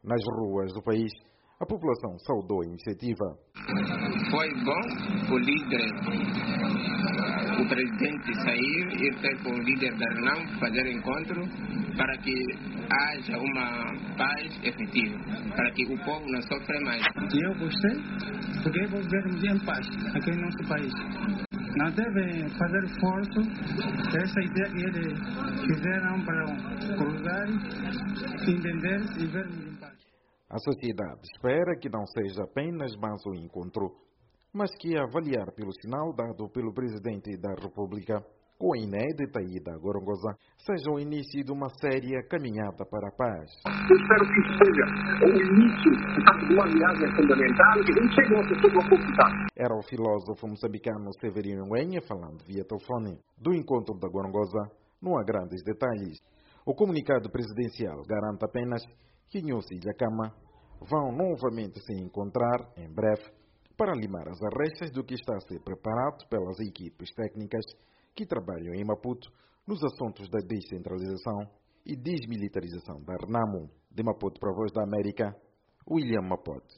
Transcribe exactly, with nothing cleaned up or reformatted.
Nas ruas do país, a população saudou a iniciativa. Foi bom o líder, o presidente sair e ter com o líder da Renamo fazer encontro para que haja uma paz efetiva, para que o povo não sofra mais. Eu gostei, porque vivermos em paz aqui no nosso país. Não deve fazer esforço, essa ideia que eles fizeram para cruzar, entender e vermos em paz. A sociedade espera que não seja apenas mais um encontro, mas que, a avaliar pelo sinal dado pelo Presidente da República, com a inédita ida a Gorongosa, seja o início de uma séria caminhada para a paz. Eu espero que isso seja o início de uma viagem fundamental que não chegue a uma pessoa conquistar. Era o filósofo moçambicano Severino Nguenha falando via telefone do encontro da Gorongosa. Não há grandes detalhes. O comunicado presidencial garante apenas que Nhúcio e Dhlakama vão novamente se encontrar em breve para limar as arestas do que está a ser preparado pelas equipes técnicas que trabalham em Maputo nos assuntos da descentralização e desmilitarização da Renamo. De Maputo para a Voz da América, William Mapote.